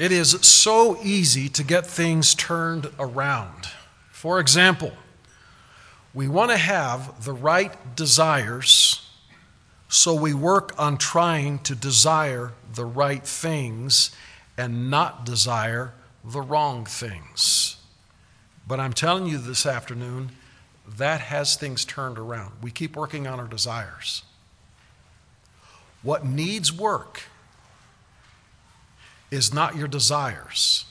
It is so easy to get things turned around. For example, we want to have the right desires, so we work on trying to desire the right things and not desire the wrong things. But I'm telling you this afternoon, that has things turned around. We keep working on our desires. What needs work is not your desires.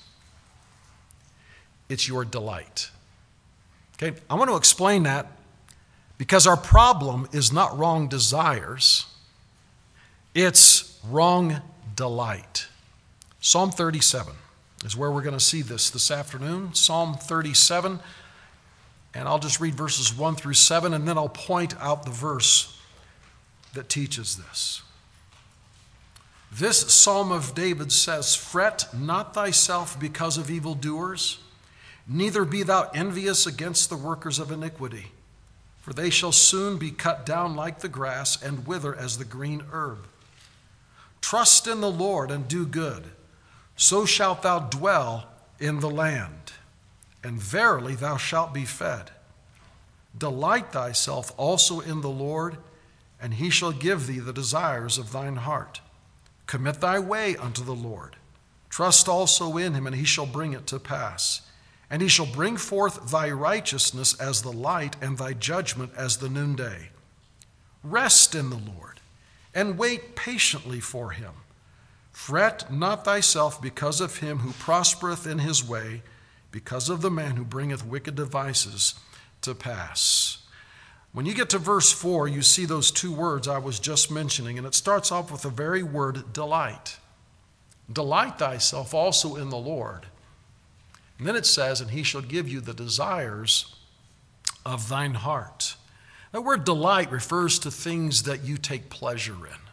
It's your delight. Okay, I want to explain that because our problem is not wrong desires. It's wrong delight. Psalm 37 is where we're going to see this afternoon. Psalm 37, and I'll just read verses 1 through 7, and then I'll point out the verse that teaches this. This Psalm of David says, "Fret not thyself because of evildoers, neither be thou envious against the workers of iniquity, for they shall soon be cut down like the grass and wither as the green herb. Trust in the Lord and do good, so shalt thou dwell in the land, and verily thou shalt be fed. Delight thyself also in the Lord, and he shall give thee the desires of thine heart. Commit thy way unto the Lord. Trust also in him, and he shall bring it to pass. And he shall bring forth thy righteousness as the light, and thy judgment as the noonday. Rest in the Lord, and wait patiently for him. Fret not thyself because of him who prospereth in his way, because of the man who bringeth wicked devices to pass." When you get to verse 4, you see those two words I was just mentioning, and it starts off with the very word delight. Delight thyself also in the Lord. And then it says, and he shall give you the desires of thine heart. That word delight refers to things that you take pleasure in.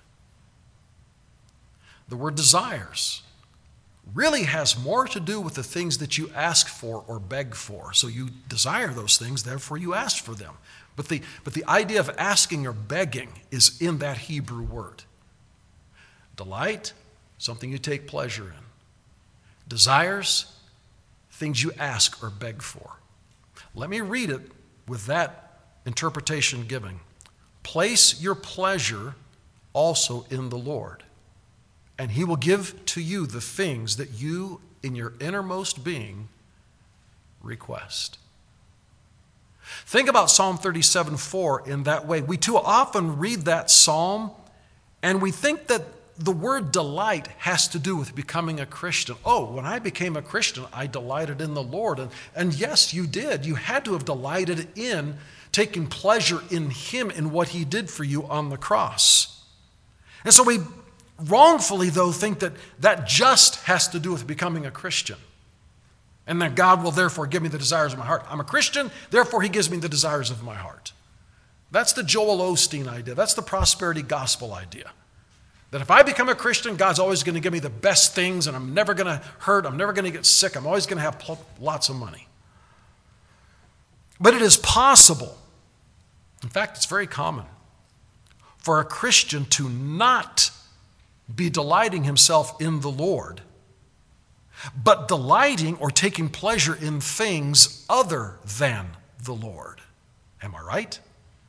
The word desires really has more to do with the things that you ask for or beg for. So you desire those things, therefore you ask for them. But the idea of asking or begging is in that Hebrew word. Delight, something you take pleasure in. Desires, things you ask or beg for. Let me read it with that interpretation given. Place your pleasure also in the Lord, and he will give to you the things that you in your innermost being request. Think about Psalm 37:4 in that way. We too often read that psalm and we think that the word delight has to do with becoming a Christian. Oh, when I became a Christian, I delighted in the Lord. And yes, you did. You had to have delighted in taking pleasure in him, in what he did for you on the cross. And so we wrongfully, though, think that that just has to do with becoming a Christian. And that God will therefore give me the desires of my heart. I'm a Christian, therefore he gives me the desires of my heart. That's the Joel Osteen idea. That's the prosperity gospel idea. That if I become a Christian, God's always going to give me the best things, and I'm never going to hurt, I'm never going to get sick, I'm always going to have lots of money. But it is possible, in fact, it's very common, for a Christian to not be delighting himself in the Lord, but delighting or taking pleasure in things other than the Lord. Am I right?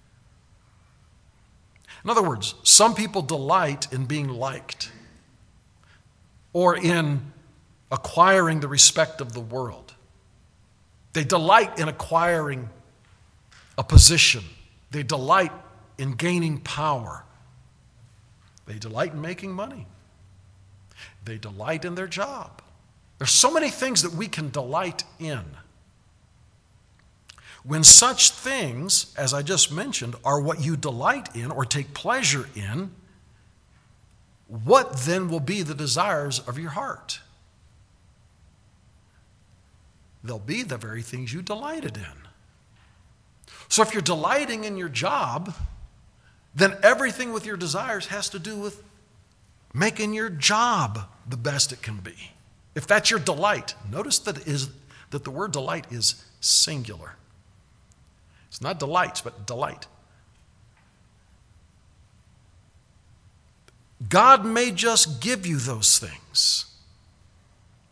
In other words, some people delight in being liked or in acquiring the respect of the world. They delight in acquiring a position. They delight in gaining power. They delight in making money. They delight in their job. There's so many things that we can delight in. When such things, as I just mentioned, are what you delight in or take pleasure in, what then will be the desires of your heart? They'll be the very things you delighted in. So if you're delighting in your job, then everything with your desires has to do with making your job the best it can be. If that's your delight, notice that the word delight is singular. It's not delights, but delight. God may just give you those things.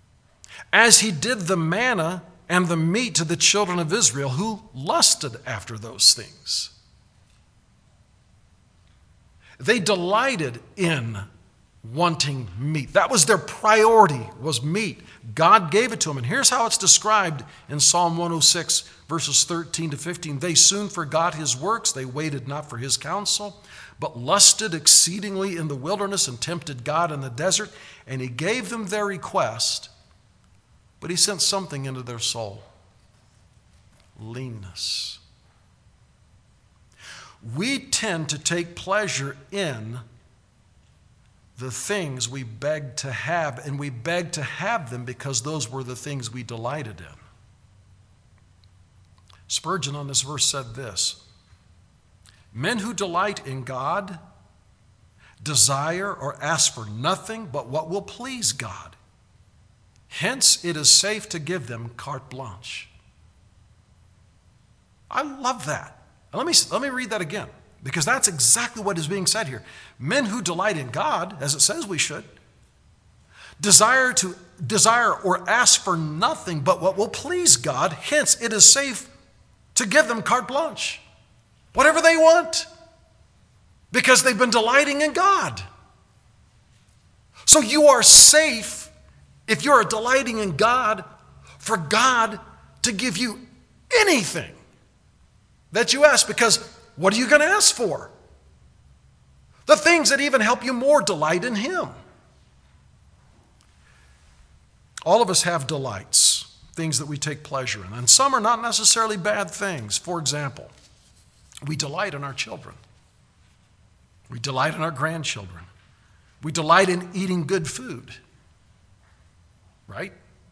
as he did the manna and the meat to the children of Israel who lusted after those things. They delighted in wanting meat. That was their priority, was meat. God gave it to them. And here's how it's described in Psalm 106, verses 13 to 15. They soon forgot his works. They waited not for his counsel, but lusted exceedingly in the wilderness and tempted God in the desert. And he gave them their request, but he sent something into their soul: leanness. We tend to take pleasure in the things we beg to have, and we beg to have them because those were the things we delighted in. Spurgeon on this verse said this: men who delight in God desire or ask for nothing but what will please God. Hence, it is safe to give them carte blanche. I love that. And let me read that again, because that's exactly what is being said here. Men who delight in God, as it says we should, desire or ask for nothing but what will please God. Hence, it is safe to give them carte blanche, whatever they want, because they've been delighting in God. So you are safe, if you're delighting in God, for God to give you anything that you ask, because what are you going to ask for? The things that even help you more delight in him. All of us have delights, things that we take pleasure in, and some are not necessarily bad things. For example, we delight in our children. We delight in our grandchildren. We delight in eating good food, right?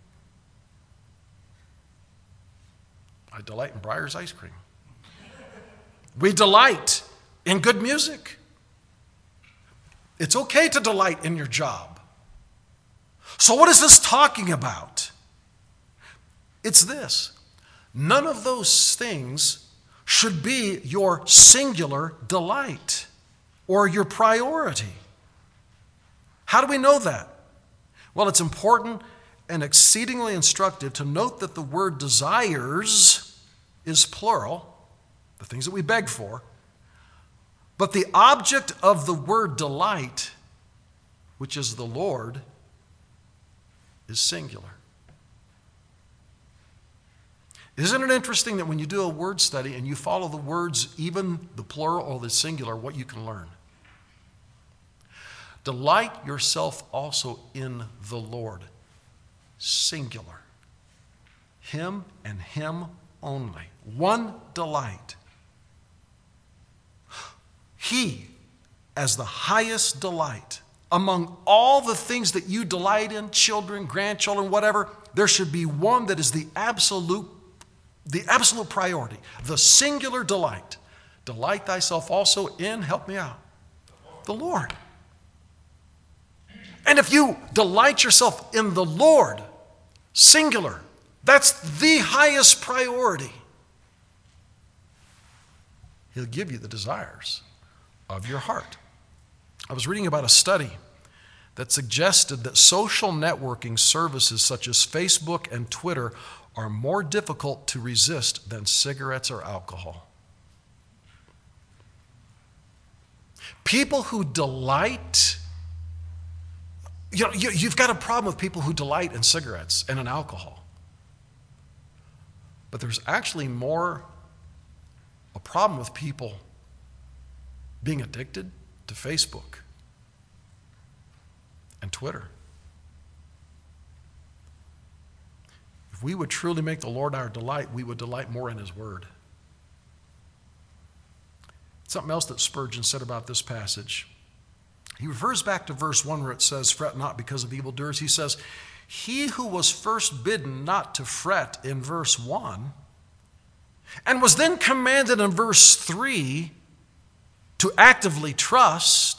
I delight in Breyer's ice cream. We delight in good music. It's okay to delight in your job. So what is this talking about? It's this: none of those things should be your singular delight or your priority. How do we know that? Well, it's important and exceedingly instructive to note that the word desires is plural, the things that we beg for, but the object of the word delight, which is the Lord, is singular. Isn't it interesting that when you do a word study and you follow the words, even the plural or the singular, what you can learn? Delight yourself also in the Lord, singular. Him and him only. One delight. He, as the highest delight, among all the things that you delight in, children, grandchildren, whatever, there should be one that is the absolute priority, the singular delight. Delight thyself also in, help me out, the Lord. And if you delight yourself in the Lord, singular, that's the highest priority, he'll give you the desires of your heart. I was reading about a study that suggested that social networking services such as Facebook and Twitter are more difficult to resist than cigarettes or alcohol. People who delight, you've got a problem with people who delight in cigarettes and in alcohol. But there's actually more a problem with people being addicted to Facebook and Twitter. If we would truly make the Lord our delight, we would delight more in his word. Something else that Spurgeon said about this passage. He refers back to verse 1 where it says, fret not because of evildoers. He says, he who was first bidden not to fret in verse 1 and was then commanded in verse 3 to actively trust,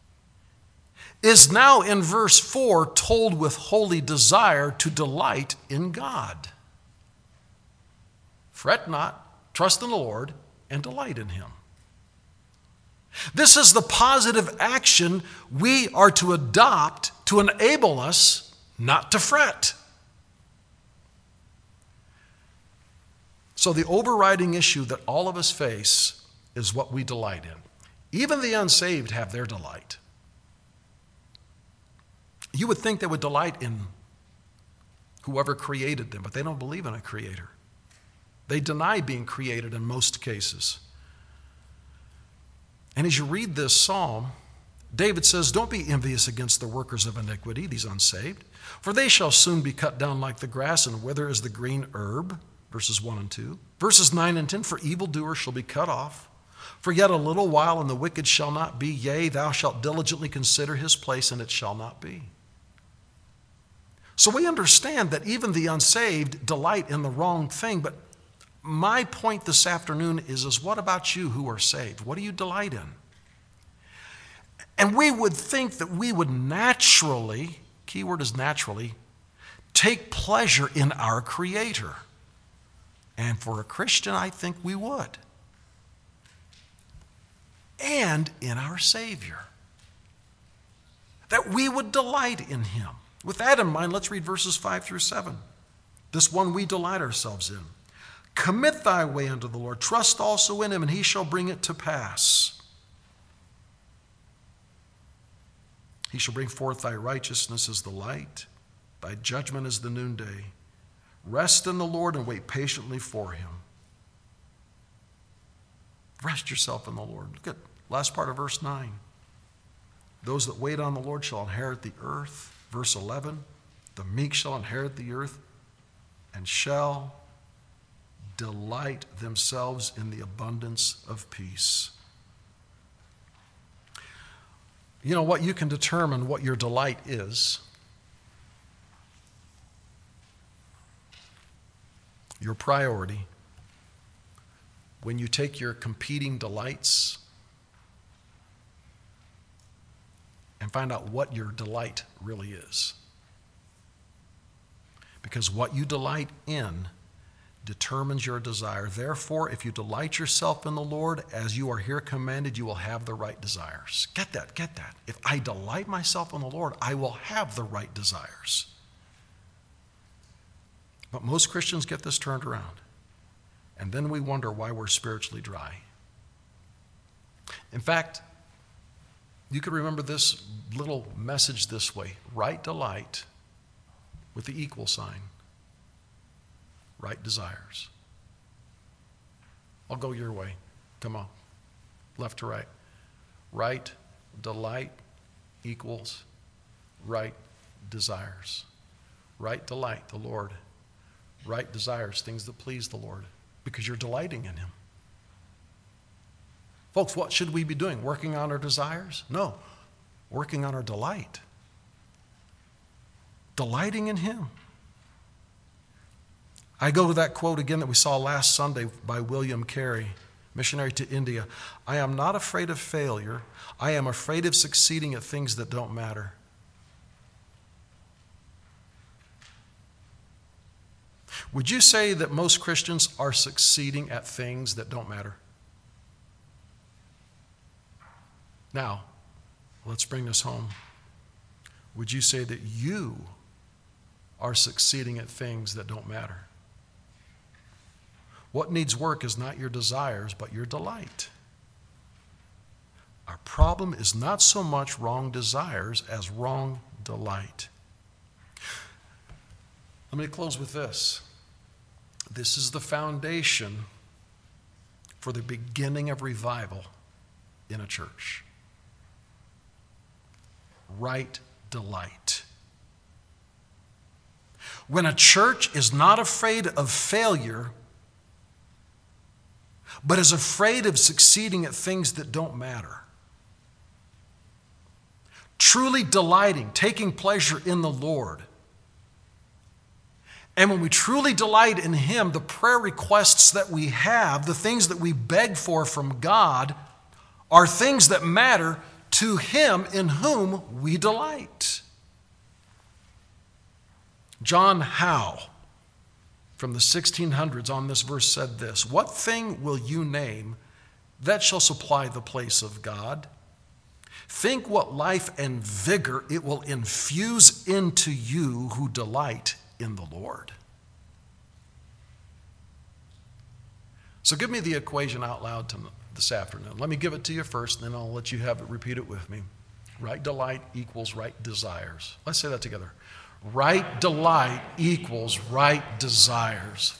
is now in verse 4 told with holy desire to delight in God. Fret not, trust in the Lord, and delight in him. This is the positive action we are to adopt to enable us not to fret. So the overriding issue that all of us face is what we delight in. Even the unsaved have their delight. You would think they would delight in whoever created them, but they don't believe in a creator. They deny being created in most cases. And as you read this psalm, David says, don't be envious against the workers of iniquity, these unsaved, for they shall soon be cut down like the grass and wither as the green herb, verses 1 and 2. Verses 9 and 10, for evildoers shall be cut off. For yet a little while, and the wicked shall not be. Yea, thou shalt diligently consider his place, and it shall not be. So we understand that even the unsaved delight in the wrong thing, but my point this afternoon is what about you who are saved? What do you delight in? And we would think that we would naturally, keyword is naturally, take pleasure in our Creator. And for a Christian, I think we would. And in our Savior. That we would delight in Him. With that in mind, let's read verses 5 through 7. This one we delight ourselves in. Commit thy way unto the Lord. Trust also in Him, and He shall bring it to pass. He shall bring forth thy righteousness as the light, thy judgment as the noonday. Rest in the Lord and wait patiently for Him. Rest yourself in the Lord. Look at last part of verse 9. Those that wait on the Lord shall inherit the earth. Verse 11, the meek shall inherit the earth and shall delight themselves in the abundance of peace. You know what? You can determine what your delight is. Your priority. When you take your competing delights and find out what your delight really is. Because what you delight in determines your desire. Therefore, if you delight yourself in the Lord, as you are here commanded, you will have the right desires. Get that, get that. If I delight myself in the Lord, I will have the right desires. But most Christians get this turned around. And then we wonder why we're spiritually dry. In fact, you could remember this little message this way. Right delight with the equal sign. Right desires. I'll go your way. Come on. Left to right. Right delight equals right desires. Right delight, the Lord. Right desires, things that please the Lord. Because you're delighting in Him. Folks, what should we be doing? Working on our desires? No. Working on our delight. Delighting in Him. I go to that quote again that we saw last Sunday by William Carey, missionary to India. I am not afraid of failure. I am afraid of succeeding at things that don't matter. Would you say that most Christians are succeeding at things that don't matter? Now, let's bring this home. Would you say that you are succeeding at things that don't matter? What needs work is not your desires, but your delight. Our problem is not so much wrong desires as wrong delight. Let me close with this. This is the foundation for the beginning of revival in a church. Right delight. When a church is not afraid of failure, but is afraid of succeeding at things that don't matter, truly delighting, taking pleasure in the Lord. And when we truly delight in Him, the prayer requests that we have, the things that we beg for from God, are things that matter to Him in whom we delight. John Howe, from the 1600s on this verse, said this: "What thing will you name that shall supply the place of God? Think what life and vigor it will infuse into you who delight in the Lord." So give me the equation out loud this afternoon. Let me give it to you first, and then I'll let you have it, repeat it with me. Right delight equals right desires. Let's say that together. Right delight equals right desires.